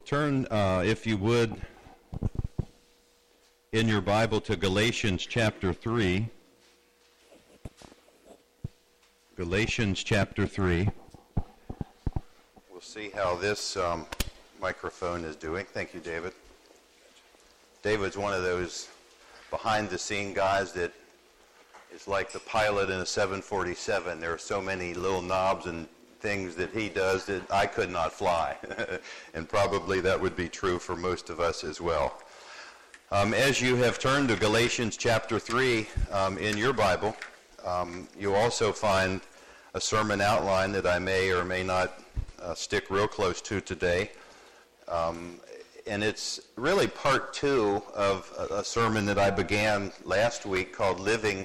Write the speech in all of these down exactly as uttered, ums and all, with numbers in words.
Turn, uh, if you would, in your Bible to Galatians chapter three. Galatians chapter three. We'll see how this um, microphone is doing. Thank you, David. David's one of those behind-the-scene guys that is like the pilot in a seven forty-seven. There are so many little knobs and things that he does that I could not fly. And probably that would be true for most of us as well. Um, as you have turned to Galatians chapter three um, in your Bible, um, you also find a sermon outline that I may or may not uh, stick real close to today. Um, and it's really part two of a, a sermon that I began last week called Living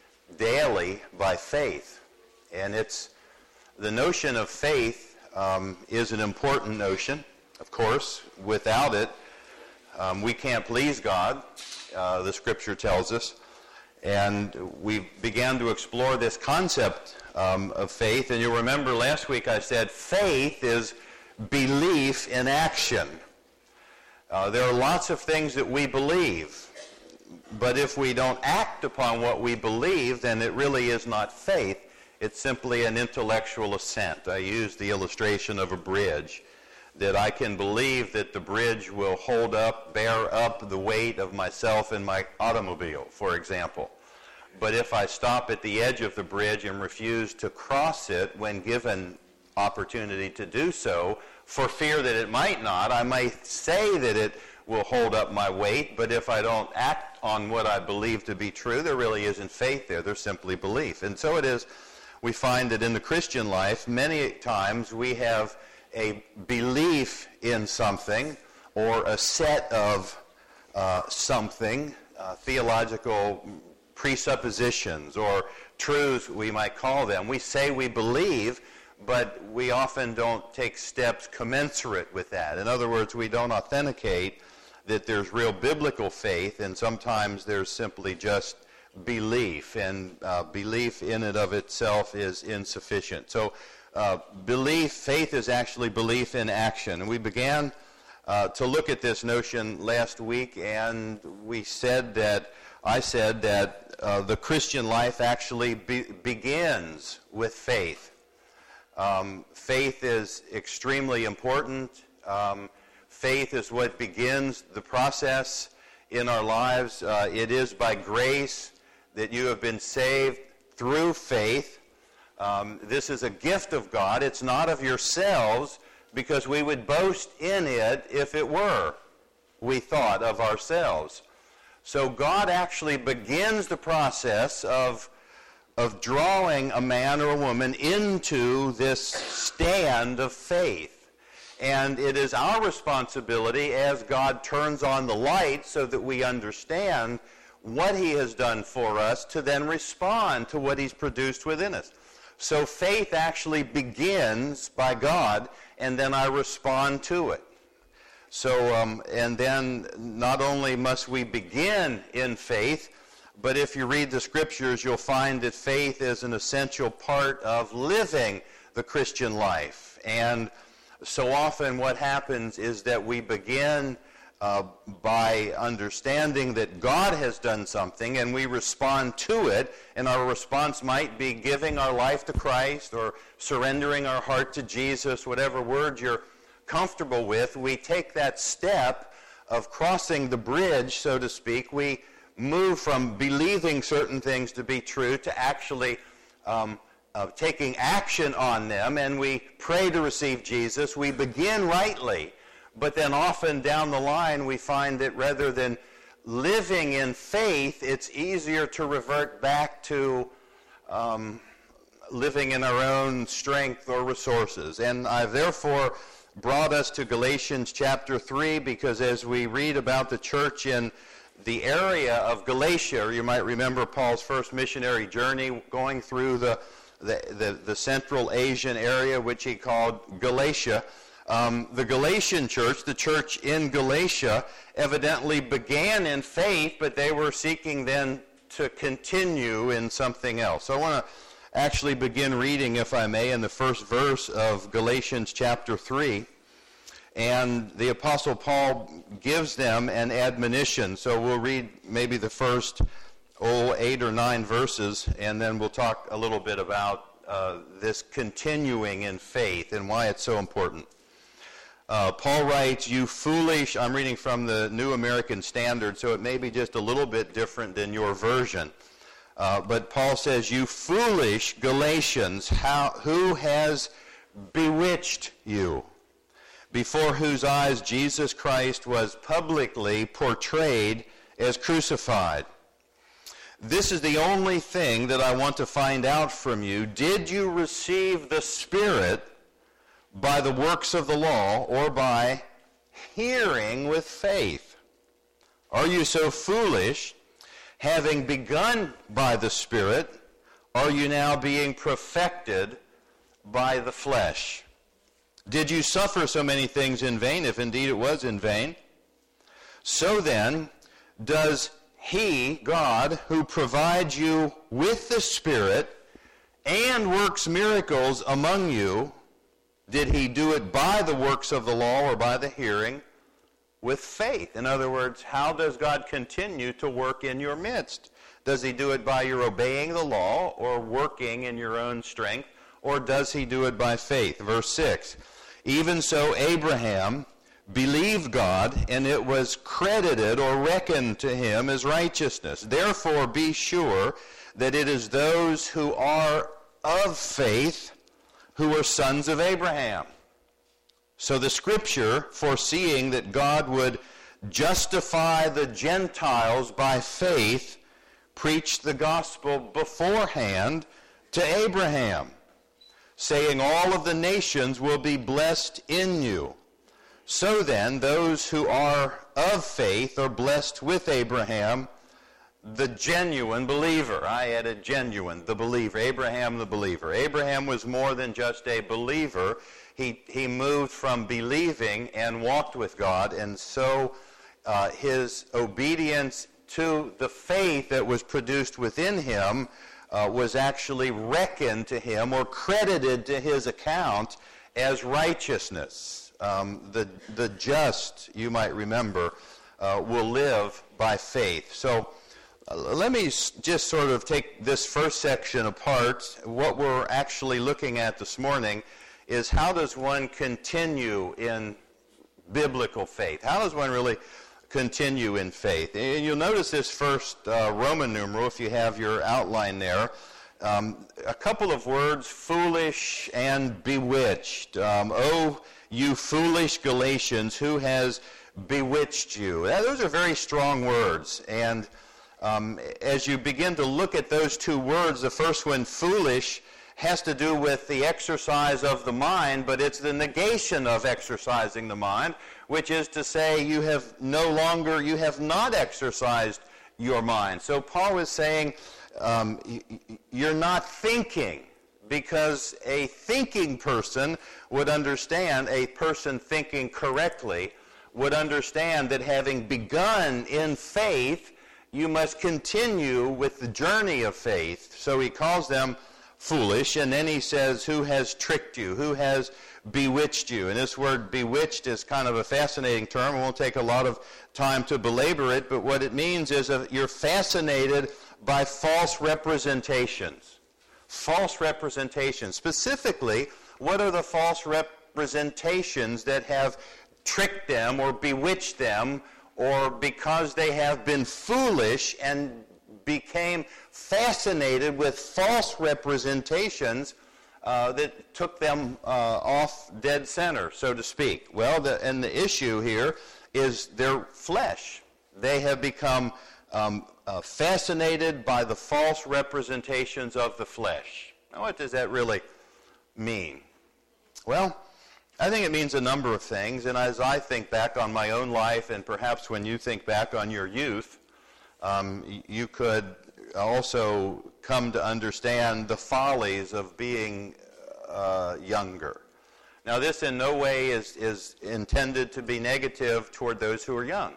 Daily by Faith. And it's the notion of faith um, is an important notion, of course. Without it, um, we can't please God, uh, the Scripture tells us. And we began to explore this concept um, of faith. And you'll remember last week I said faith is belief in action. Uh, there are lots of things that we believe. But if we don't act upon what we believe, then it really is not faith. It's simply an intellectual assent. I used the illustration of a bridge, that I can believe that the bridge will hold up, bear up the weight of myself and my automobile, for example. But if I stop at the edge of the bridge and refuse to cross it when given opportunity to do so, for fear that it might not, I might say that it will hold up my weight, but if I don't act on what I believe to be true, there really isn't faith there. There's simply belief. And so it is. We find that in the Christian life, many times we have a belief in something or a set of uh, something, uh, theological presuppositions or truths, we might call them. We say we believe, but we often don't take steps commensurate with that. In other words, we don't authenticate that there's real biblical faith, and sometimes there's simply just belief, and uh, belief in and of itself is insufficient. So uh, belief, faith is actually belief in action. And we began uh, to look at this notion last week, and we said that, I said that uh, the Christian life actually be- begins with faith. Um, faith is extremely important. Um, faith is what begins the process in our lives. Uh, it is by grace that you have been saved through faith. Um, this is a gift of God. It's not of yourselves, because we would boast in it if it were, we thought of ourselves. So God actually begins the process of, of drawing a man or a woman into this stand of faith. And it is our responsibility as God turns on the light so that we understand what he has done for us to then respond to what he's produced within us. So faith actually begins by God, and then I respond to it. So, um, and then not only must we begin in faith, but if you read the Scriptures, you'll find that faith is an essential part of living the Christian life. And so often what happens is that we begin Uh, by understanding that God has done something, and we respond to it, and our response might be giving our life to Christ or surrendering our heart to Jesus, whatever word you're comfortable with. We take that step of crossing the bridge, so to speak. We move from believing certain things to be true to actually um, uh, taking action on them, and we pray to receive Jesus. We begin rightly. But then often down the line we find that rather than living in faith, it's easier to revert back to um, living in our own strength or resources. And I therefore brought us to Galatians chapter three, because as we read about the church in the area of Galatia, or you might remember Paul's first missionary journey going through the, the, the, the Central Asian area, which he called Galatia. Um, the Galatian church, the church in Galatia, evidently began in faith, but they were seeking then to continue in something else. So I want to actually begin reading, if I may, in the first verse of Galatians chapter three. and the Apostle Paul gives them an admonition. So we'll read maybe the first oh, eight or nine verses, and then we'll talk a little bit about uh, this continuing in faith and why it's so important. Uh, Paul writes, "You foolish," I'm reading from the New American Standard, so it may be just a little bit different than your version. Uh, but Paul says, "You foolish Galatians, how, who has bewitched you, before whose eyes Jesus Christ was publicly portrayed as crucified? This is the only thing that I want to find out from you. Did you receive the Spirit by the works of the law, or by hearing with faith? Are you so foolish? Having begun by the Spirit, are you now being perfected by the flesh? Did you suffer so many things in vain, if indeed it was in vain? So then, does He, God, who provides you with the Spirit and works miracles among you, did He do it by the works of the law or by the hearing with faith?" In other words, how does God continue to work in your midst? Does He do it by your obeying the law or working in your own strength, or does He do it by faith? Verse six, "Even so Abraham believed God, and it was credited or reckoned to him as righteousness. Therefore be sure that it is those who are of faith who are sons of Abraham. So the Scripture, foreseeing that God would justify the Gentiles by faith, preached the gospel beforehand to Abraham, saying, all of the nations will be blessed in you. So then, those who are of faith are blessed with Abraham, the genuine believer." I added genuine, the believer. Abraham the believer. Abraham was more than just a believer. He, he moved from believing and walked with God, and so uh, his obedience to the faith that was produced within him uh, was actually reckoned to him or credited to his account as righteousness. Um, the, the just, you might remember, uh, will live by faith. So uh, let me s- just sort of take this first section apart. What we're actually looking at this morning is, how does one continue in biblical faith? How does one really continue in faith? And you'll notice this first uh, Roman numeral, if you have your outline there. Um, a couple of words, foolish and bewitched. Um, oh, you foolish Galatians, who has bewitched you? Now, those are very strong words. And um, as you begin to look at those two words, the first one, foolish, has to do with the exercise of the mind, but it's the negation of exercising the mind, which is to say you have no longer, you have not exercised your mind. So Paul is saying um, you're not thinking, because a thinking person would understand, a person thinking correctly would understand that having begun in faith, you must continue with the journey of faith. So he calls them foolish, and then he says, who has tricked you? Who has bewitched you? And this word bewitched is kind of a fascinating term. It won't take a lot of time to belabor it, but what it means is that you're fascinated by false representations. False representations. Specifically, what are the false representations that have tricked them or bewitched them, or because they have been foolish and became fascinated with false representations uh, that took them uh, off dead center, so to speak? Well, the, and the issue here is their flesh. They have become um, uh, fascinated by the false representations of the flesh. Now, what does that really mean? Well, I think it means a number of things, and as I think back on my own life, and perhaps when you think back on your youth, Um, you could also come to understand the follies of being uh, younger. Now, this in no way is, is intended to be negative toward those who are young,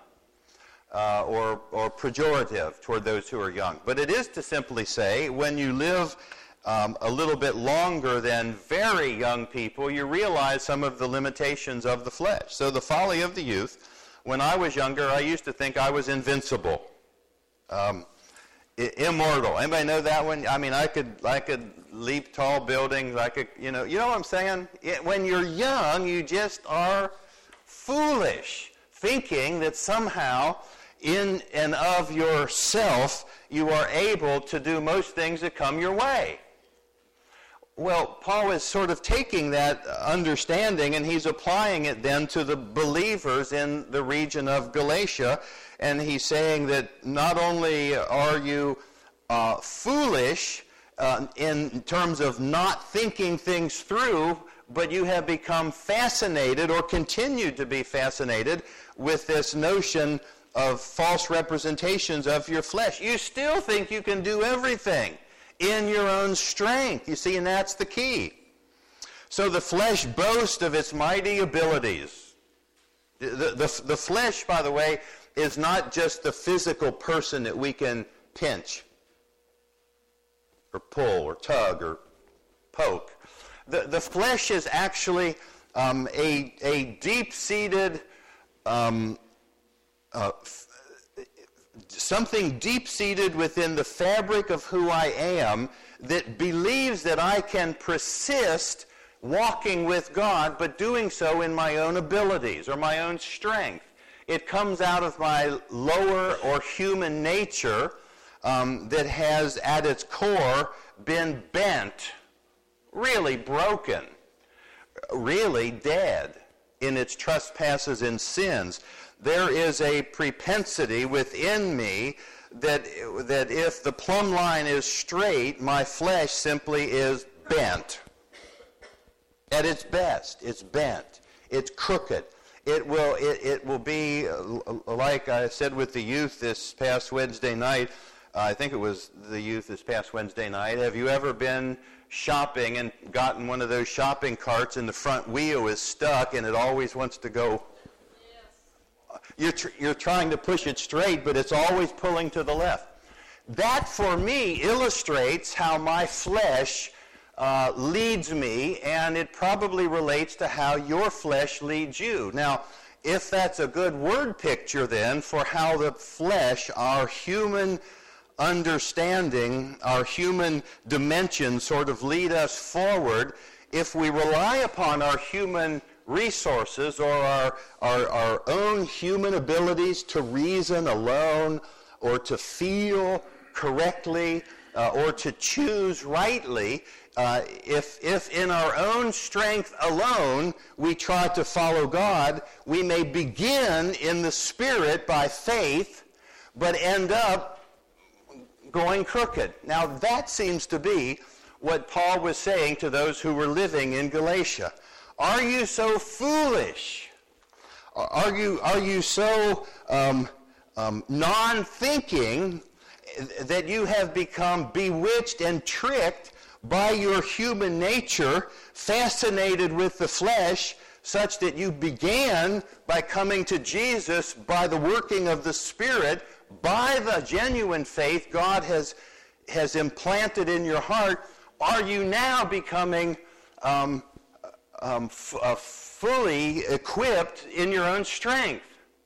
uh, or, or pejorative toward those who are young. But it is to simply say, when you live um, a little bit longer than very young people, you realize some of the limitations of the flesh. So the folly of the youth. When I was younger, I used to think I was invincible, um, I- immortal. Anybody know that one? I mean, I could I could leap tall buildings. I could, you know, you know what I'm saying? It, when you're young, you just are foolish, thinking that somehow in and of yourself you are able to do most things that come your way. Well, Paul is sort of taking that understanding and he's applying it then to the believers in the region of Galatia. And he's saying that not only are you uh, foolish uh, in terms of not thinking things through, but you have become fascinated or continue to be fascinated with this notion of false representations of your flesh. You still think you can do everything in your own strength. You see, and that's the key. So the flesh boasts of its mighty abilities. The, the, the flesh, by the way, is not just the physical person that we can pinch or pull or tug or poke. The, the flesh is actually um, a, a deep-seated, um, uh, something deep-seated within the fabric of who I am that believes that I can persist walking with God, but doing so in my own abilities or my own strength. It comes out of my lower or human nature um, that has at its core been bent, really broken, really dead in its trespasses and sins. There is a propensity within me that, that if the plumb line is straight, my flesh simply is bent. At its best, it's bent. It's crooked. It will, it, it will be, like I said with the youth this past Wednesday night, I think it was the youth this past Wednesday night, have you ever been shopping and gotten one of those shopping carts and the front wheel is stuck and it always wants to go? You're, tr- you're trying to push it straight, but it's always pulling to the left. That, for me, illustrates how my flesh uh, leads me, and it probably relates to how your flesh leads you. Now, if that's a good word picture, then, for how the flesh, our human understanding, our human dimensions sort of lead us forward, if we rely upon our human resources or our, our, our own human abilities to reason alone or to feel correctly uh, or to choose rightly, uh, if, if in our own strength alone we try to follow God, we may begin in the Spirit by faith, but end up going crooked. Now that seems to be what Paul was saying to those who were living in Galatia. Are you so foolish? Are you, are you so um, um, non-thinking that you have become bewitched and tricked by your human nature, fascinated with the flesh, such that you began by coming to Jesus by the working of the Spirit, by the genuine faith God has, has implanted in your heart? Are you now becoming um, Um, f- uh, fully equipped in your own strength?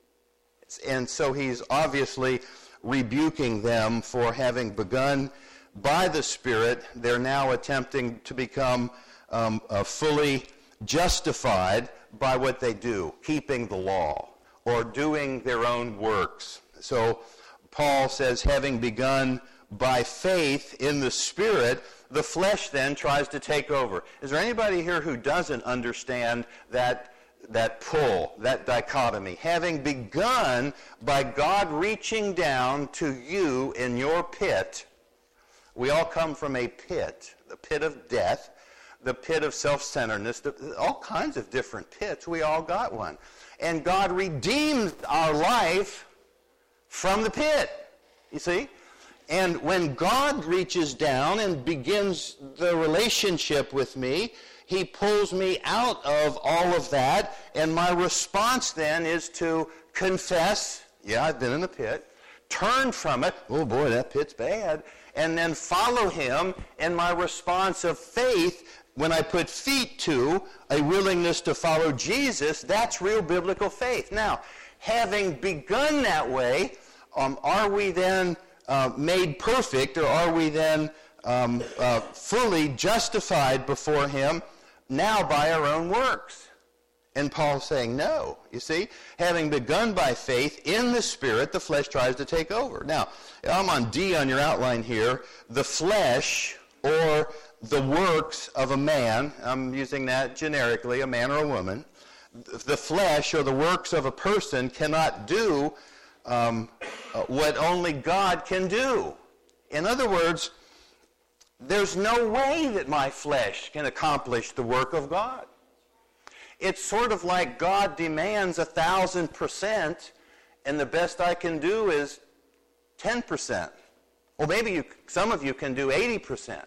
And so he's obviously rebuking them for having begun by the Spirit. They're now attempting to become um, uh, fully justified by what they do, keeping the law or doing their own works. So Paul says, having begun by faith in the Spirit, the flesh then tries to take over. Is there anybody here who doesn't understand that, that pull, that dichotomy? Having begun by God reaching down to you in your pit, we all come from a pit, the pit of death, the pit of self-centeredness, all kinds of different pits. We all got one. And God redeemed our life from the pit, you see? And when God reaches down and begins the relationship with me, he pulls me out of all of that, and my response then is to confess, yeah, I've been in the pit, turn from it, oh boy, that pit's bad, and then follow him in my response of faith. When I put feet to a willingness to follow Jesus, that's real biblical faith. Now, having begun that way, um, are we then uh, made perfect, or are we then um, uh, fully justified before him now by our own works? And Paul's saying no. You see, having begun by faith in the Spirit, the flesh tries to take over. Now, I'm on D on your outline here. The flesh, or the works of a man, I'm using that generically, a man or a woman. The flesh, or the works of a person, cannot do um, what only God can do. In other words, there's no way that my flesh can accomplish the work of God. It's sort of like God demands a thousand percent, and the best I can do is ten percent. Or maybe you, some of you can do eighty percent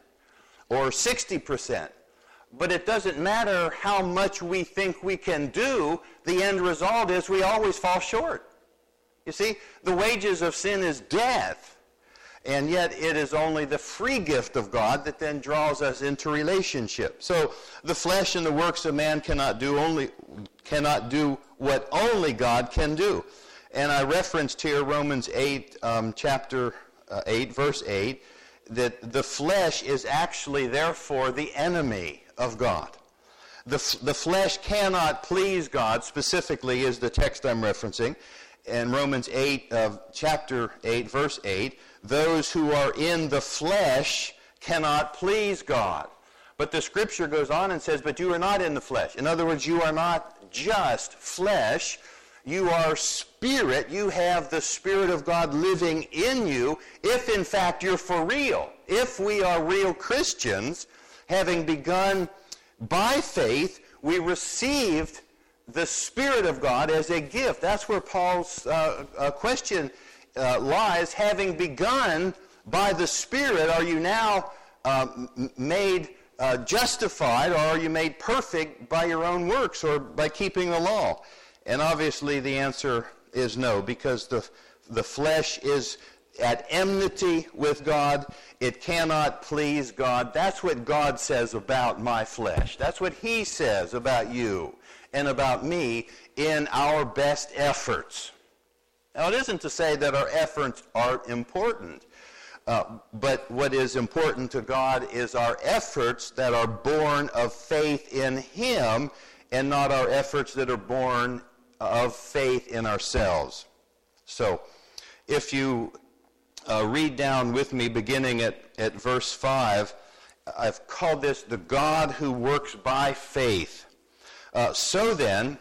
or sixty percent. But it doesn't matter how much we think we can do, the end result is we always fall short. You see, the wages of sin is death. And yet it is only the free gift of God that then draws us into relationship. So the flesh and the works of man cannot do only cannot do what only God can do. And I referenced here Romans eight, um, chapter uh, eight, verse eight, that the flesh is actually therefore the enemy of God. The, f- the flesh cannot please God, specifically is the text I'm referencing. In Romans eight, uh, chapter eight, verse eight, those who are in the flesh cannot please God. But the scripture goes on and says, but you are not in the flesh. In other words, you are not just flesh. You are spirit. You have the Spirit of God living in you, if in fact you're for real. If we are real Christians, having begun by faith, we received the Spirit of God as a gift. That's where Paul's uh, uh, question uh, lies. Having begun by the Spirit, are you now uh, made uh, justified, or are you made perfect by your own works or by keeping the law? And obviously the answer is no, because the, the flesh is at enmity with God. It cannot please God. That's what God says about my flesh. That's what he says about you and about me in our best efforts. Now, it isn't to say that our efforts aren't important, uh, but what is important to God is our efforts that are born of faith in him, and not our efforts that are born of faith in ourselves. So, if you uh, read down with me, beginning at, at verse five, I've called this the God who works by faith. Uh, so then,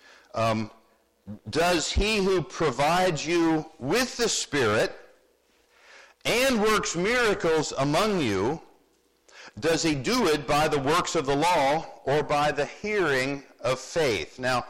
um, does he who provides you with the Spirit and works miracles among you, does he do it by the works of the law or by the hearing of faith? Now,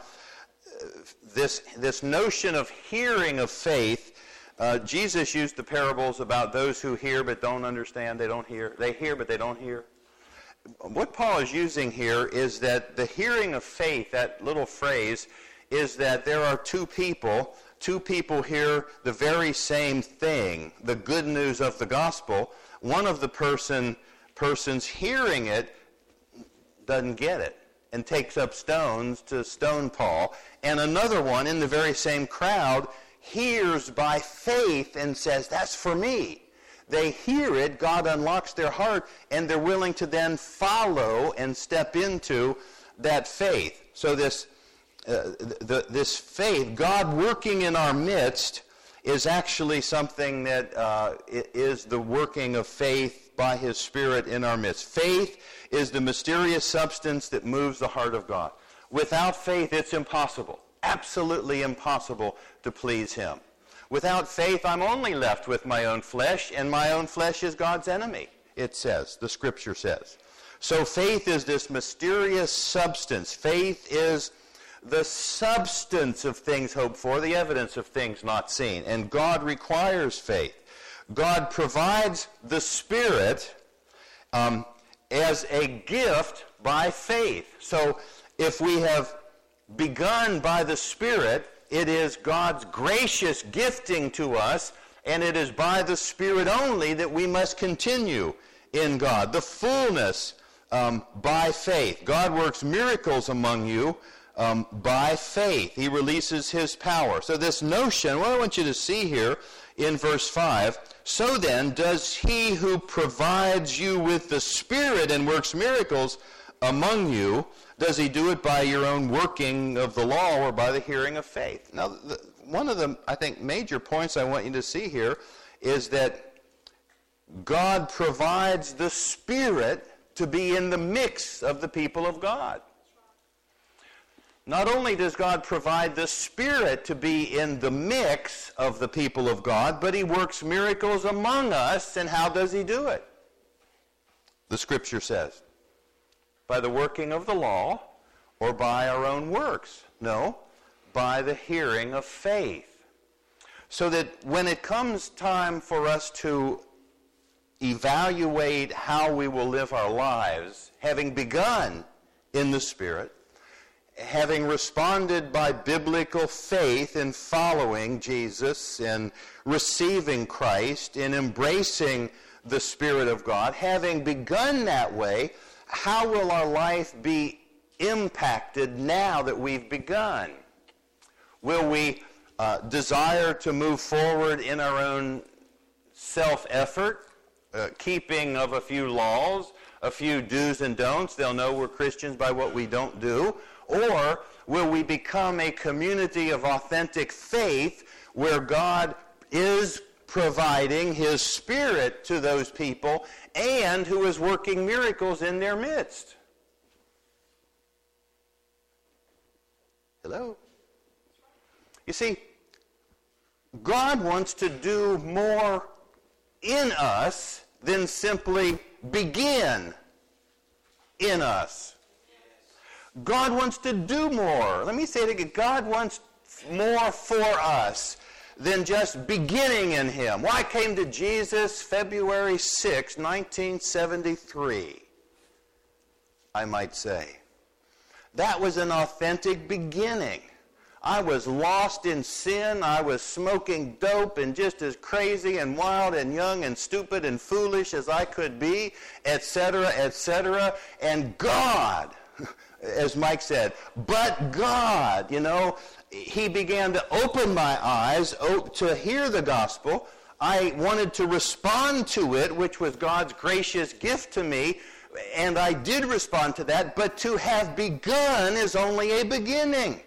this, this notion of hearing of faith, uh, Jesus used the parables about those who hear but don't understand. They don't hear. They hear but they don't hear. What Paul is using here is that the hearing of faith, that little phrase, is that there are two people. Two people hear the very same thing, the good news of the gospel. One of the person persons hearing it doesn't get it and takes up stones to stone Paul. And another one in the very same crowd hears by faith and says, that's for me. They hear it, God unlocks their heart, and they're willing to then follow and step into that faith. So this, uh, the, this faith, God working in our midst, is actually something that uh, is the working of faith by his Spirit in our midst. Faith is the mysterious substance that moves the heart of God. Without faith, it's impossible, absolutely impossible to please him. Without faith, I'm only left with my own flesh, and my own flesh is God's enemy, it says, the Scripture says. So faith is this mysterious substance. Faith is the substance of things hoped for, the evidence of things not seen. And God requires faith. God provides the Spirit um, as a gift by faith. So if we have begun by the Spirit, it is God's gracious gifting to us And it is by the Spirit only that we must continue in God. The fullness um, by faith. God works miracles among you um, by faith. He releases his power. So this notion, what I want you to see here in verse five, so then does he who provides you with the Spirit and works miracles among you, does he do it by your own working of the law or by the hearing of faith? Now, the, one of the, I think, major points I want you to see here is that God provides the Spirit to be in the mix of the people of God. Not only does God provide the Spirit to be in the mix of the people of God, but he works miracles among us. And how does he do it? The Scripture says, by the working of the law or by our own works? No, by the hearing of faith. So that when it comes time for us to evaluate how we will live our lives, having begun in the Spirit, having responded by biblical faith in following Jesus and receiving Christ, in embracing the Spirit of God, having begun that way, how will our life be impacted now that we've begun? Will we uh, desire to move forward in our own self-effort, uh, keeping of a few laws, a few do's and don'ts? They'll know we're Christians by what we don't do. Or will we become a community of authentic faith where God is providing his Spirit to those people and who is working miracles in their midst? Hello? You see, God wants to do more in us than simply begin in us. God wants to do more. Let me say it again. God wants more for us than just beginning in him. Well, I came to Jesus February sixth, nineteen seventy-three, I might say. That was an authentic beginning. I was lost in sin. I was smoking dope and just as crazy and wild and young and stupid and foolish as I could be, et cetera, et cetera. And God, as Mike said, but God, you know, he began to open my eyes to hear the gospel. I wanted to respond to it, which was God's gracious gift to me, and I did respond to that, but to have begun is only a beginning.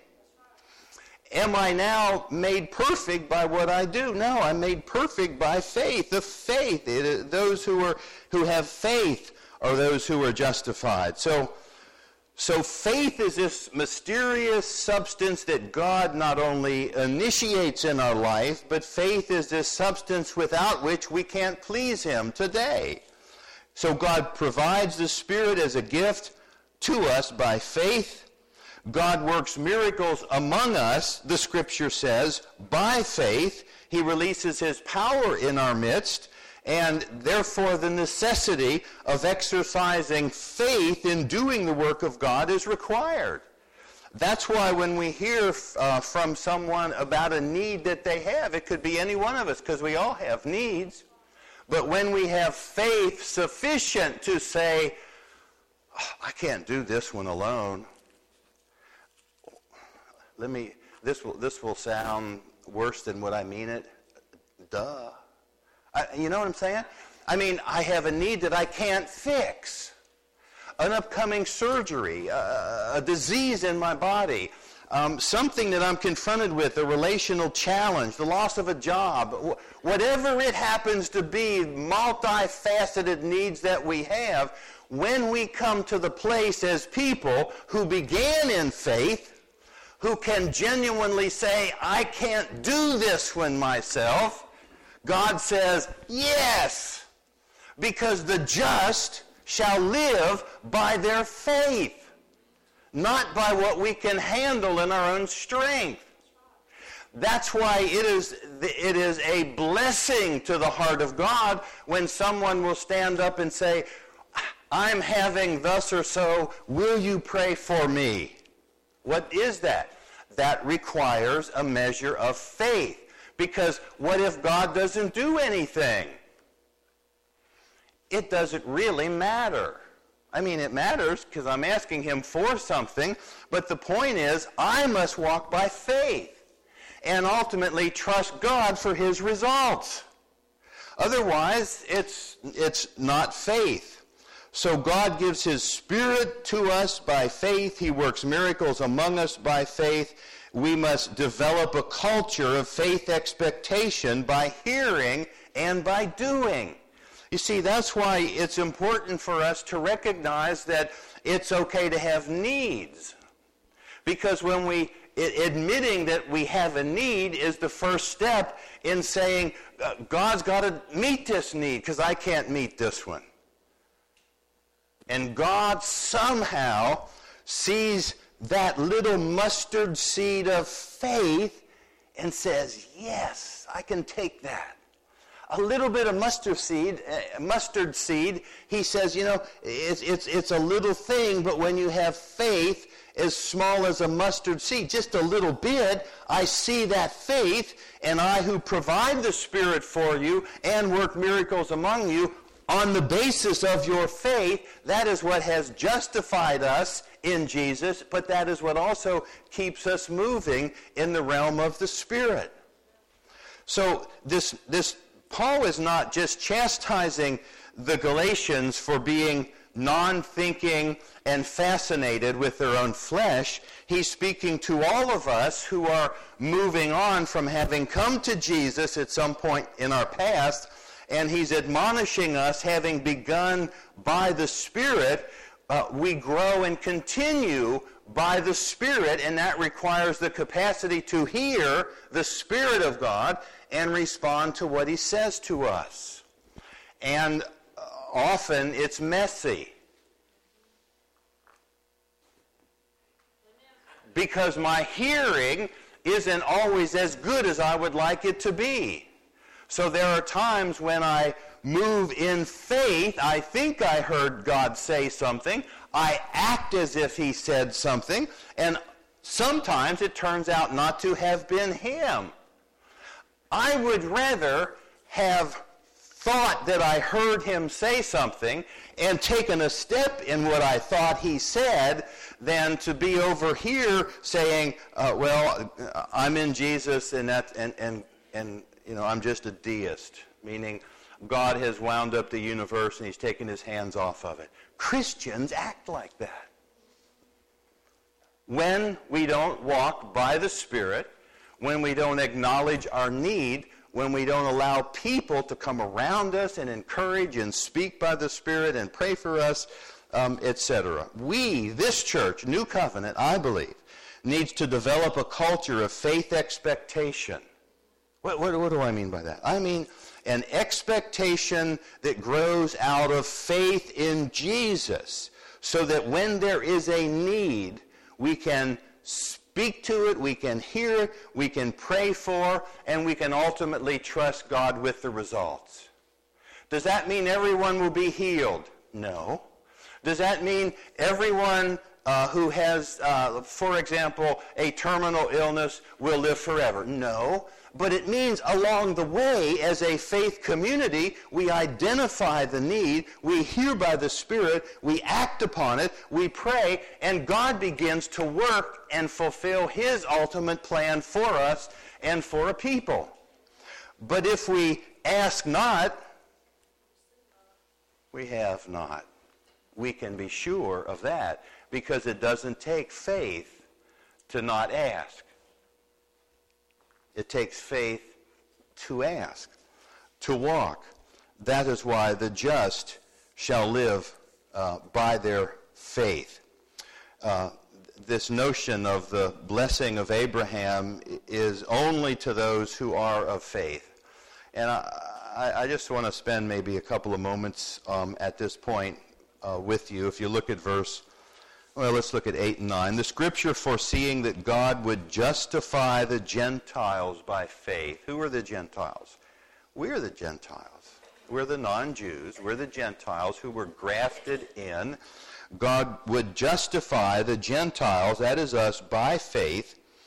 Am I now made perfect by what I do? No, I'm made perfect by faith. The faith, it, those who are who have faith are those who are justified. So, so faith is this mysterious substance that God not only initiates in our life, but faith is this substance without which we can't please him today. So God provides the Spirit as a gift to us by faith. God works miracles among us, the Scripture says, by faith. He releases his power in our midst, and therefore the necessity of exercising faith in doing the work of God is required. That's why when we hear uh, from someone about a need that they have, it could be any one of us, because we all have needs. But when we have faith sufficient to say, oh, I can't do this one alone. Let me, this will, this will sound worse than what I mean it. Duh. I, you know what I'm saying? I mean, I have a need that I can't fix. An upcoming surgery, a, a disease in my body, um, something that I'm confronted with, a relational challenge, the loss of a job, wh- whatever it happens to be, multifaceted needs that we have, when we come to the place as people who began in faith, who can genuinely say, I can't do this one myself, God says, yes, because the just shall live by their faith, not by what we can handle in our own strength. That's why it is, it is a blessing to the heart of God when someone will stand up and say, I'm having thus or so, will you pray for me? What is that? That requires a measure of faith, Because what if God doesn't do anything? It doesn't really matter. I mean, it matters because I'm asking him for something, but the point is, I must walk by faith and ultimately trust God for his results. Otherwise, it's, it's not faith. So God gives his Spirit to us by faith. He works miracles among us by faith. We must develop a culture of faith expectation by hearing and by doing. You see, that's why it's important for us to recognize that it's okay to have needs. Because when we, admitting that we have a need is the first step in saying, God's got to meet this need because I can't meet this one. And God somehow sees that little mustard seed of faith and says, yes, I can take that. A little bit of mustard seed, uh, mustard seed, he says, you know, it's, it's, it's a little thing, but when you have faith as small as a mustard seed, just a little bit, I see that faith, and I who provide the Spirit for you and work miracles among you on the basis of your faith, that is what has justified us in Jesus, but that is what also keeps us moving in the realm of the Spirit. So this, this Paul is not just chastising the Galatians for being non-thinking and fascinated with their own flesh. He's speaking to all of us who are moving on from having come to Jesus at some point in our past, and he's admonishing us, having begun by the Spirit, uh, we grow and continue by the Spirit, and that requires the capacity to hear the Spirit of God and respond to what he says to us. And often it's messy. Because my hearing isn't always as good as I would like it to be. So there are times when I move in faith, I think I heard God say something, I act as if he said something, and sometimes it turns out not to have been him. I would rather have thought that I heard him say something and taken a step in what I thought he said than to be over here saying, uh, well, I'm in Jesus and that and, and and you know, I'm just a deist, meaning God has wound up the universe and he's taken his hands off of it. Christians act like that. When we don't walk by the Spirit, when we don't acknowledge our need, when we don't allow people to come around us and encourage and speak by the Spirit and pray for us, um, et cetera. We, this church, New Covenant, I believe, needs to develop a culture of faith expectation. What, what, what do I mean by that? I mean an expectation that grows out of faith in Jesus, so that when there is a need, we can speak to it, we can hear it, we can pray for, and we can ultimately trust God with the results. Does that mean everyone will be healed? No. Does that mean everyone uh, who has, uh, for example, a terminal illness will live forever? No. But it means along the way, as a faith community, we identify the need, we hear by the Spirit, we act upon it, we pray, and God begins to work and fulfill his ultimate plan for us and for a people. But if we ask not, we have not. We can be sure of that, because it doesn't take faith to not ask. It takes faith to ask, to walk. That is why the just shall live uh, by their faith. Uh, this notion of the blessing of Abraham is only to those who are of faith. And I, I just want to spend maybe a couple of moments um, at this point uh, with you. If you look at verse Well, let's look at eight and nine. The Scripture foreseeing that God would justify the Gentiles by faith. Who are the Gentiles? We're the Gentiles. We're the non-Jews. We're the Gentiles who were grafted in. God would justify the Gentiles, that is us, by faith.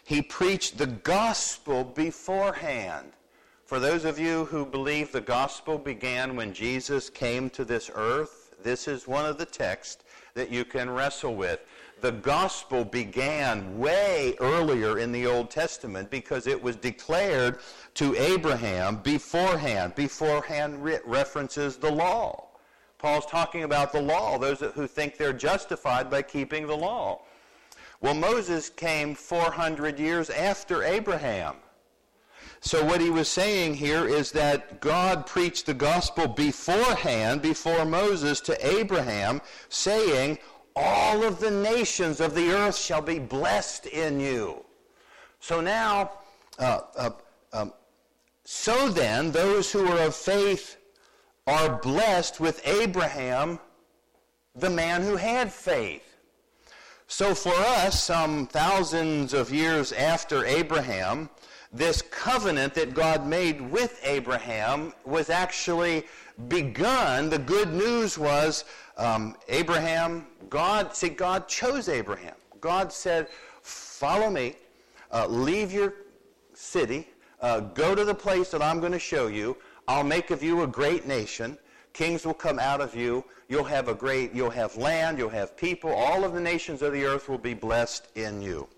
He preached the gospel beforehand. For those of you who believe the gospel began when Jesus came to this earth, this is one of the texts that you can wrestle with. The gospel began way earlier in the Old Testament because it was declared to Abraham beforehand. Beforehand re- references the law. Paul's talking about the law, those who think they're justified by keeping the law. Well, Moses came four hundred years after Abraham. So what he was saying here is that God preached the gospel beforehand, before Moses, to Abraham, saying, all of the nations of the earth shall be blessed in you. So now, uh, uh, um, so then, those who are of faith are blessed with Abraham, the man who had faith. So for us, some thousands of years after Abraham, this covenant that God made with Abraham was actually begun. The good news was um, Abraham, God, see, God chose Abraham. God said, follow me, uh, leave your city, uh, go to the place that I'm going to show you. I'll make of you a great nation. Kings will come out of you. You'll have a great, you'll have land, you'll have people. All of the nations of the earth will be blessed in you.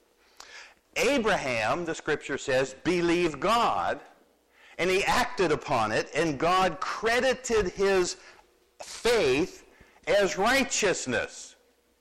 Abraham, the scripture says, believed God, and he acted upon it, and God credited his faith as righteousness.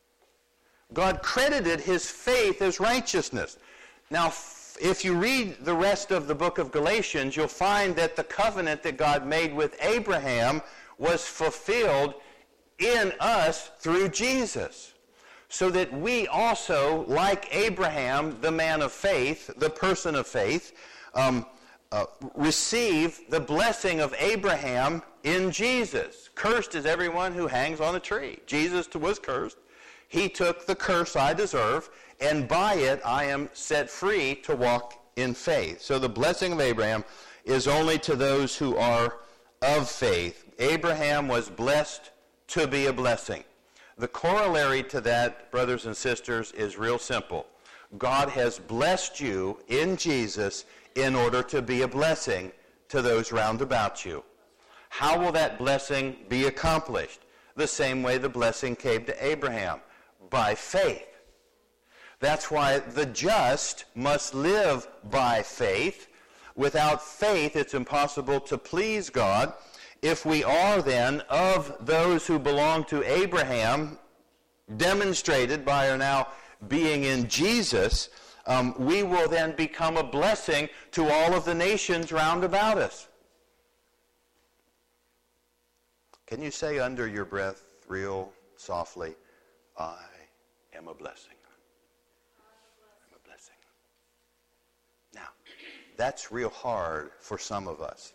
God credited his faith as righteousness. Now, if you read the rest of the book of Galatians, you'll find that the covenant that God made with Abraham was fulfilled in us through Jesus. So that we also, like Abraham, the man of faith, the person of faith, um, uh, receive the blessing of Abraham in Jesus. Cursed is everyone who hangs on a tree. Jesus was cursed. He took the curse I deserve, and by it I am set free to walk in faith. So the blessing of Abraham is only to those who are of faith. Abraham was blessed to be a blessing. The corollary to that, brothers and sisters, is real simple. God has blessed you in Jesus in order to be a blessing to those round about you. How will that blessing be accomplished? The same way the blessing came to Abraham, by faith. That's why the just must live by faith. Without faith, it's impossible to please God. If we are then of those who belong to Abraham, demonstrated by our now being in Jesus, um, we will then become a blessing to all of the nations round about us. Can you say under your breath real softly, I am a blessing? I'm a blessing. Now, that's real hard for some of us.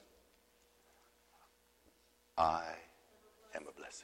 I am a blessing.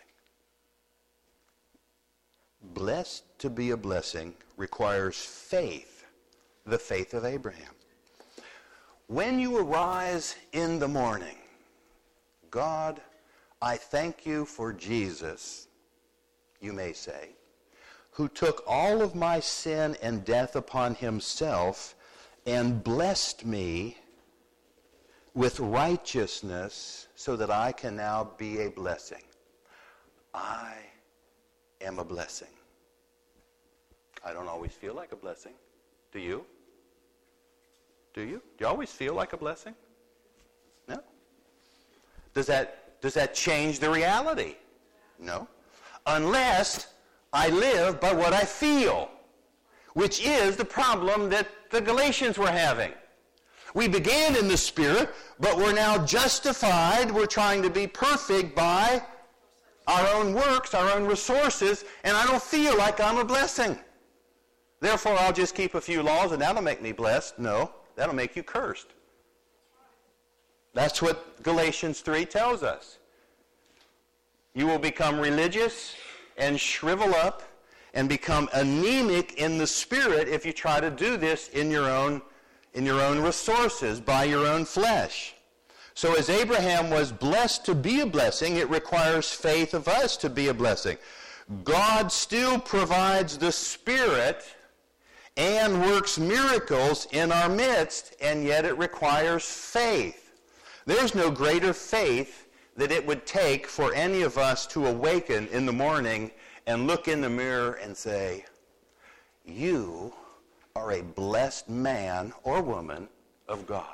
Blessed to be a blessing requires faith, the faith of Abraham. When you arise in the morning, God, I thank you for Jesus, you may say, who took all of my sin and death upon himself and blessed me with righteousness so that I can now be a blessing. I am a blessing. I don't always feel like a blessing. Do you? Do you? Do you always feel like a blessing? No. Does that, does that change the reality? No. Unless I live by what I feel, which is the problem that the Galatians were having. We began in the Spirit, but we're now justified. We're trying to be perfect by our own works, our own resources, and I don't feel like I'm a blessing. Therefore, I'll just keep a few laws and that'll make me blessed. No, that'll make you cursed. That's what Galatians three tells us. You will become religious and shrivel up and become anemic in the Spirit if you try to do this in your own in your own resources, by your own flesh. So as Abraham was blessed to be a blessing, it requires faith of us to be a blessing. God still provides the Spirit and works miracles in our midst, and yet it requires faith. There's no greater faith that it would take for any of us to awaken in the morning and look in the mirror and say, you are a blessed man or woman of God.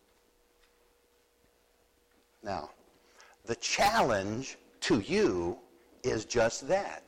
Now, the challenge to you is just that.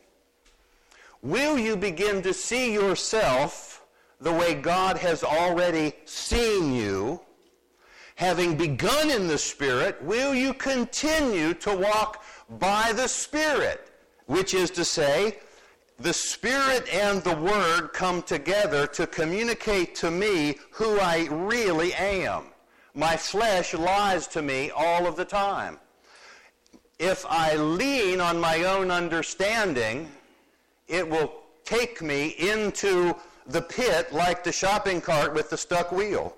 Will you begin to see yourself the way God has already seen you? Having begun in the Spirit, will you continue to walk by the Spirit? Which is to say, the Spirit and the Word come together to communicate to me who I really am. My flesh lies to me all of the time. If I lean on my own understanding, it will take me into the pit like the shopping cart with the stuck wheel.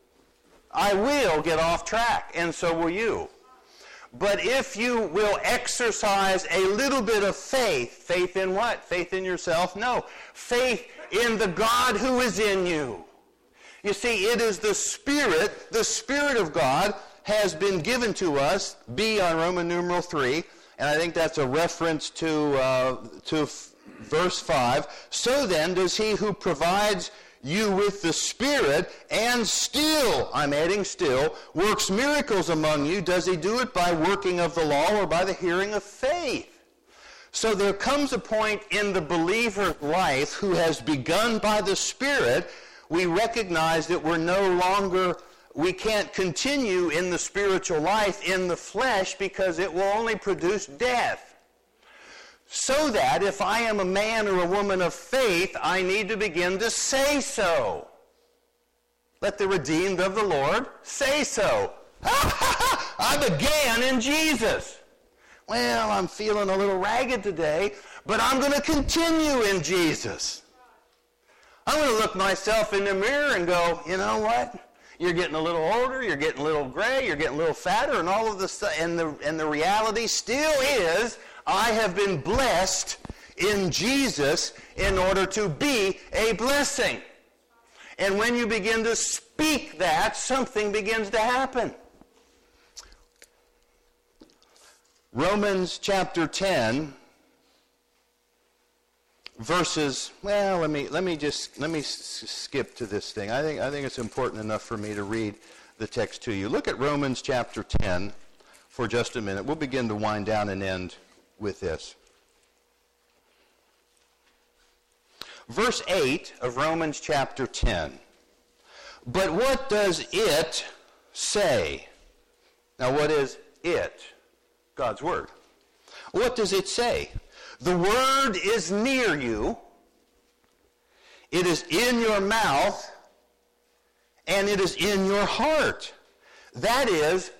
I will get off track, and so will you. But if you will exercise a little bit of faith, faith in what? Faith in yourself? No. Faith in the God who is in you. You see, it is the Spirit, the Spirit of God has been given to us, B on Roman numeral three, and I think that's a reference to, uh, to f- verse five. So then does he who provides you with the Spirit and still, I'm adding still, works miracles among you. Does he do it by working of the law or by the hearing of faith? So there comes a point in the believer's life who has begun by the Spirit, we recognize that we're no longer, we can't continue in the spiritual life in the flesh because it will only produce death. So that if I am a man or a woman of faith, I need to begin to say so. Let the redeemed of the Lord say so. I began in Jesus. Well, I'm feeling a little ragged today, but I'm going to continue in Jesus. I'm going to look myself in the mirror and go, you know what? You're getting a little older, you're getting a little gray, you're getting a little fatter, and all of the stuff. And the and the reality still is, I have been blessed in Jesus in order to be a blessing. And when you begin to speak that, something begins to happen. Romans chapter ten, verses, well, let me let me just let me s- skip to this thing. I think I think it's important enough for me to read the text to you. Look at Romans chapter ten for just a minute. We'll begin to wind down and end with this. Verse eight of Romans chapter ten. But what does it say? Now, what is it? God's Word. What does it say? The Word is near you. It is in your mouth, and it is in your heart. That is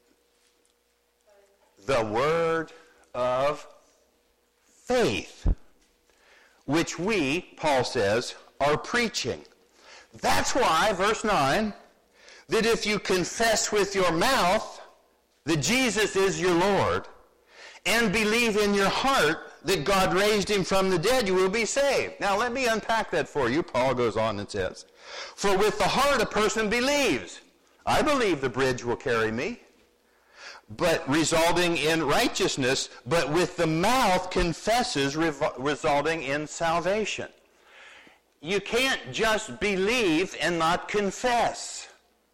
the Word of faith, which we, Paul says, are preaching. That's why, verse nine, that if you confess with your mouth that Jesus is your Lord, and believe in your heart that God raised him from the dead, you will be saved. Now let me unpack that for you. Paul goes on and says, for with the heart a person believes. I believe the bridge will carry me, but resulting in righteousness, but with the mouth confesses, revo- resulting in salvation. You can't just believe and not confess.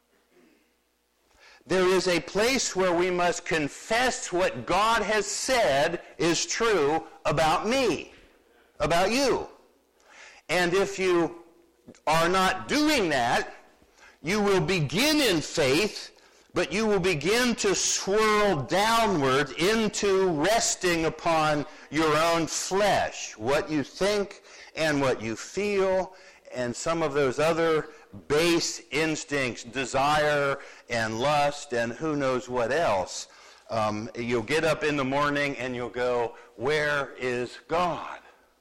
There is a place where we must confess what God has said is true about me, about you. And if you are not doing that, you will begin in faith, but you will begin to swirl downward into resting upon your own flesh, what you think and what you feel, and some of those other base instincts, desire and lust and who knows what else. Um, you'll get up in the morning and you'll go, where is God?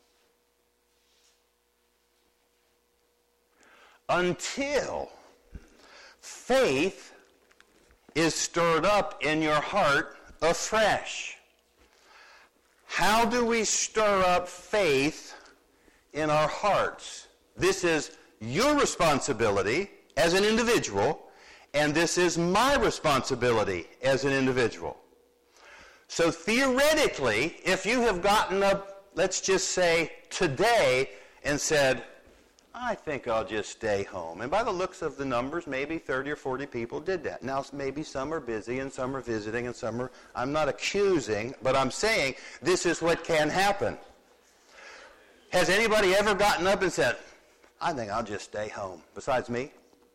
Until faith is stirred up in your heart afresh. How do we stir up faith in our hearts? This is your responsibility as an individual, and this is my responsibility as an individual. So theoretically, if you have gotten up, let's just say today, and said, I think I'll just stay home. And by the looks of the numbers, maybe thirty or forty people did that. Now, maybe some are busy and some are visiting and some are, I'm not accusing, but I'm saying this is what can happen. Has anybody ever gotten up and said, I think I'll just stay home, besides me?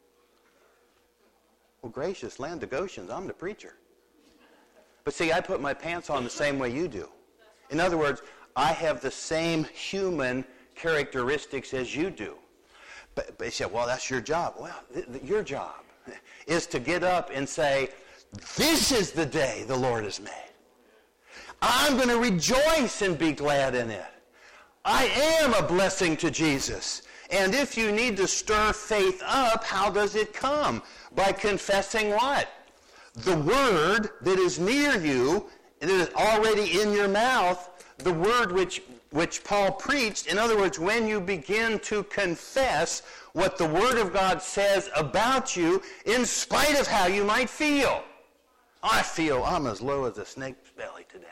Well, gracious land of Goshen, I'm the preacher. But see, I put my pants on the same way you do. In other words, I have the same human characteristics as you do. But, but you say, well, that's your job. Well, th- th- your job is to get up and say, this is the day the Lord has made. I'm going to rejoice and be glad in it. I am a blessing to Jesus. And if you need to stir faith up, how does it come? By confessing what? The word that is near you, that is already in your mouth, the word which, which Paul preached. In other words, when you begin to confess what the Word of God says about you, in spite of how you might feel. I feel I'm as low as a snake's belly today.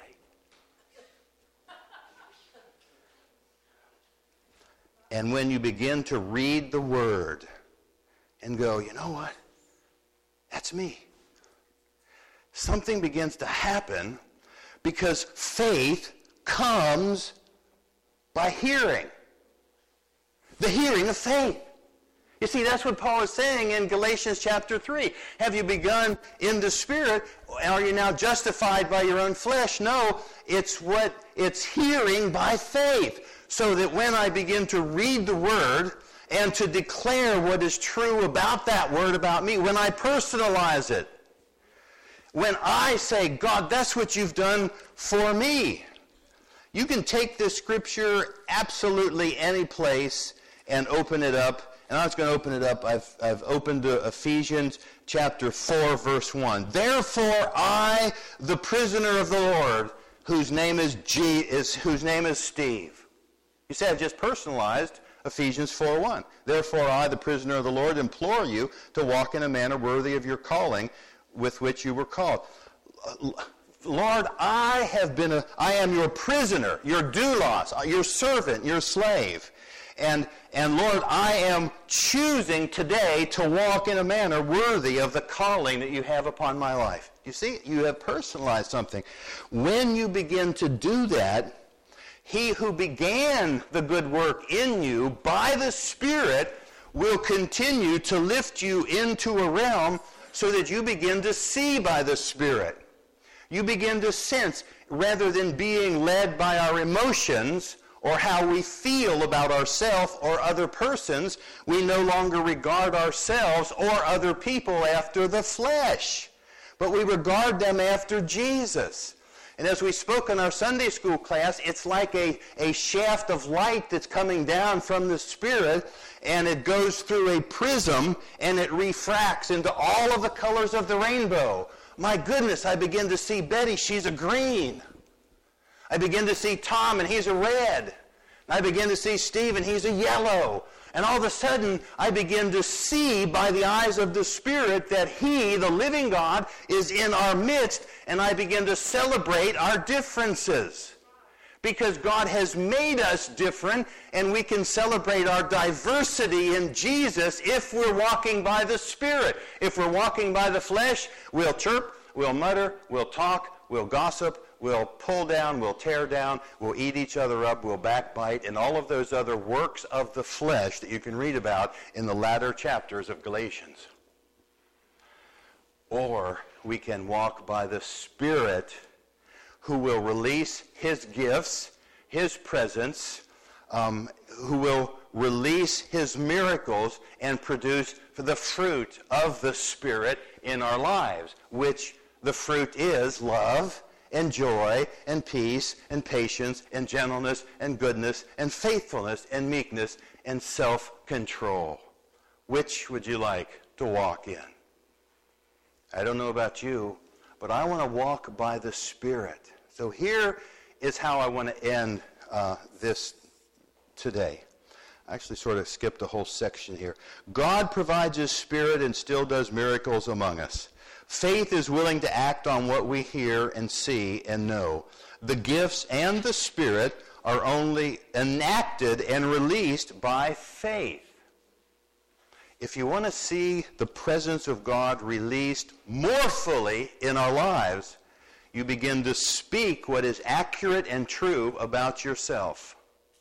And when you begin to read the Word and go, you know what? That's me. Something begins to happen because faith comes by hearing. The hearing of faith. You see, that's what Paul is saying in Galatians chapter three. Have you begun in the Spirit? Are you now justified by your own flesh? No, it's what it's hearing by faith. So that when I begin to read the Word and to declare what is true about that Word about me, when I personalize it, when I say, God, that's what you've done for me. You can take this scripture absolutely any place and open it up. And I was going to open it up. I've, I've opened to Ephesians chapter four, verse one. Therefore I, the prisoner of the Lord, whose name is G, is whose name is Steve. You say I've just personalized Ephesians four one. Therefore I, the prisoner of the Lord, implore you to walk in a manner worthy of your calling with which you were called. Lord, I have been a, I am your prisoner, your doulos, your servant, your slave. And, and Lord, I am choosing today to walk in a manner worthy of the calling that you have upon my life. You see, you have personalized something. When you begin to do that, he who began the good work in you by the Spirit will continue to lift you into a realm so that you begin to see by the Spirit. You begin to sense, rather than being led by our emotions or how we feel about ourselves or other persons, we no longer regard ourselves or other people after the flesh, but we regard them after Jesus. And as we spoke in our Sunday school class, it's like a, a shaft of light that's coming down from the Spirit, and it goes through a prism, and it refracts into all of the colors of the rainbow. My goodness, I begin to see Betty, she's a green. I begin to see Tom, and he's a red. I begin to see Steve, and he's a yellow. And all of a sudden, I begin to see by the eyes of the Spirit that He, the living God, is in our midst, and I begin to celebrate our differences. Because God has made us different, and we can celebrate our diversity in Jesus if we're walking by the Spirit. If we're walking by the flesh, we'll chirp, we'll mutter, we'll talk, we'll gossip, we'll pull down, we'll tear down, we'll eat each other up, we'll backbite, and all of those other works of the flesh that you can read about in the latter chapters of Galatians. Or we can walk by the Spirit, who will release His gifts, His presence, um, who will release His miracles and produce the fruit of the Spirit in our lives, which the fruit is love and joy and peace and patience and gentleness and goodness and faithfulness and meekness and self-control. Which would you like to walk in? I don't know about you, but I want to walk by the Spirit. So here is how I want to end uh, this today. I actually sort of skipped a whole section here. God provides his Spirit and still does miracles among us. Faith is willing to act on what we hear and see and know. The gifts and the Spirit are only enacted and released by faith. If you want to see the presence of God released more fully in our lives, you begin to speak what is accurate and true about yourself.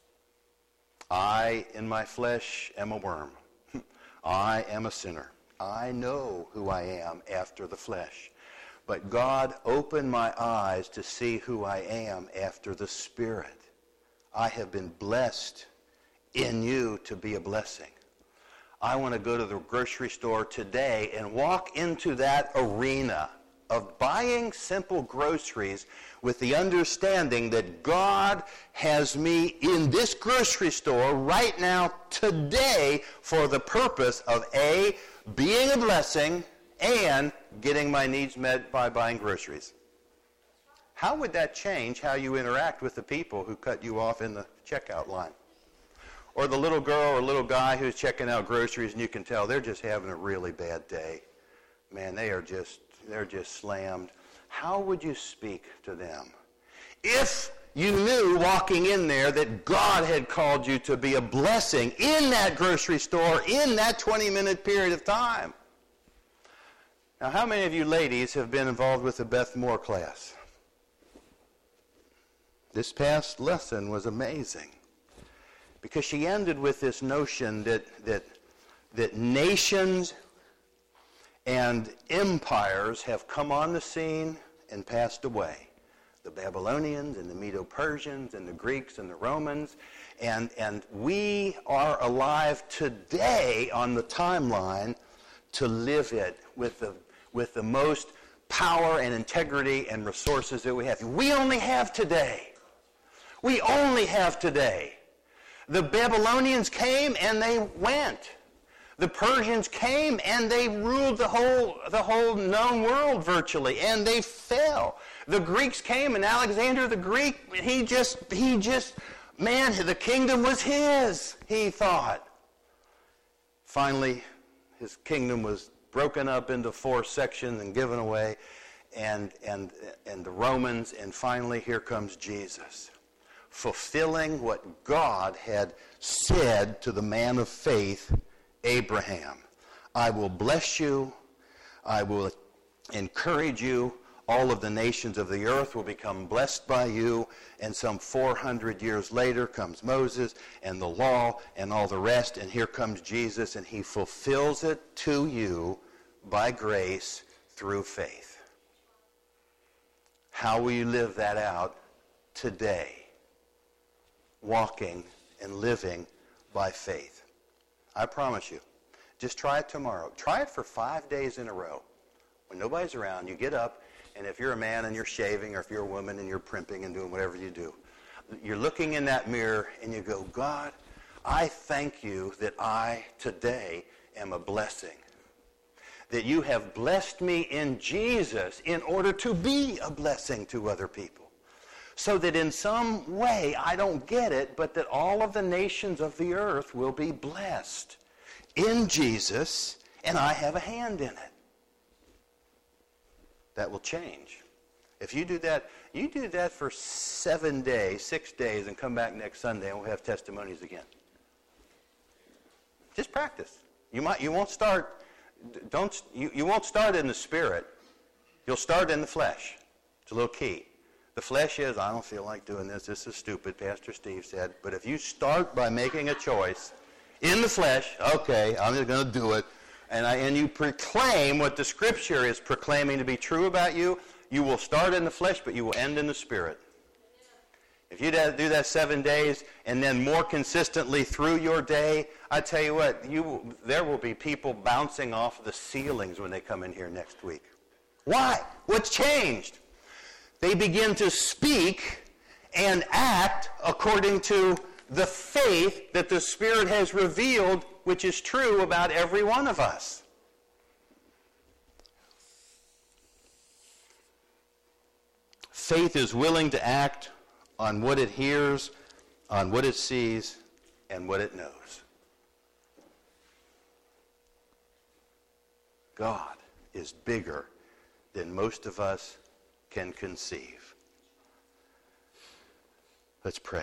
I, in my flesh, am a worm. I am a sinner. I know who I am after the flesh. But God opened my eyes to see who I am after the Spirit. I have been blessed in you to be a blessing. I want to go to the grocery store today and walk into that arena of buying simple groceries with the understanding that God has me in this grocery store right now, today, for the purpose of A, being a blessing, and getting my needs met by buying groceries. How would that change how you interact with the people who cut you off in the checkout line? Or the little girl or little guy who's checking out groceries and you can tell they're just having a really bad day. Man, they are just, they're just slammed. How would you speak to them? If you knew walking in there that God had called you to be a blessing in that grocery store in that twenty-minute period of time. Now, how many of you ladies have been involved with the Beth Moore class? This past lesson was amazing because she ended with this notion that that that nations and empires have come on the scene and passed away. The Babylonians and the Medo-Persians and the Greeks and the Romans. And, and we are alive today on the timeline to live it with the, with the most power and integrity and resources that we have. We only have today. We only have today. The Babylonians came and they went. The Persians came and they ruled the whole, the whole known world virtually, and they fell. The Greeks came, and Alexander the Greek, he just, he just, man, the kingdom was his, he thought. Finally, his kingdom was broken up into four sections and given away, and, and, and the Romans, and finally here comes Jesus, fulfilling what God had said to the man of faith, Abraham. I will bless you. I will encourage you. All of the nations of the earth will become blessed by you. And some four hundred years later comes Moses and the law and all the rest. And here comes Jesus, and he fulfills it to you by grace through faith. How will you live that out today? Walking and living by faith. I promise you. Just try it tomorrow. Try it for five days in a row. When nobody's around, you get up, and if you're a man and you're shaving, or if you're a woman and you're primping and doing whatever you do, you're looking in that mirror and you go, God, I thank you that I today am a blessing. That you have blessed me in Jesus in order to be a blessing to other people. So that in some way, I don't get it, but that all of the nations of the earth will be blessed in Jesus, and I have a hand in it. That will change. If you do that, you do that for seven days, six days, and come back next Sunday, and we'll have testimonies again. Just practice. You might, you won't start, don't, you, you won't start in the spirit. You'll start in the flesh. It's a little key. The flesh is, I don't feel like doing this. This is stupid, Pastor Steve said. But if you start by making a choice in the flesh, okay, I'm just going to do it, and, I, and you proclaim what the Scripture is proclaiming to be true about you, you will start in the flesh, but you will end in the Spirit. If you do that seven days and then more consistently through your day, I tell you what, you, there will be people bouncing off the ceilings when they come in here next week. Why? What's changed? They begin to speak and act according to the faith that the Spirit has revealed, which is true about every one of us. Faith is willing to act on what it hears, on what it sees, and what it knows. God is bigger than most of us can conceive. Let's pray.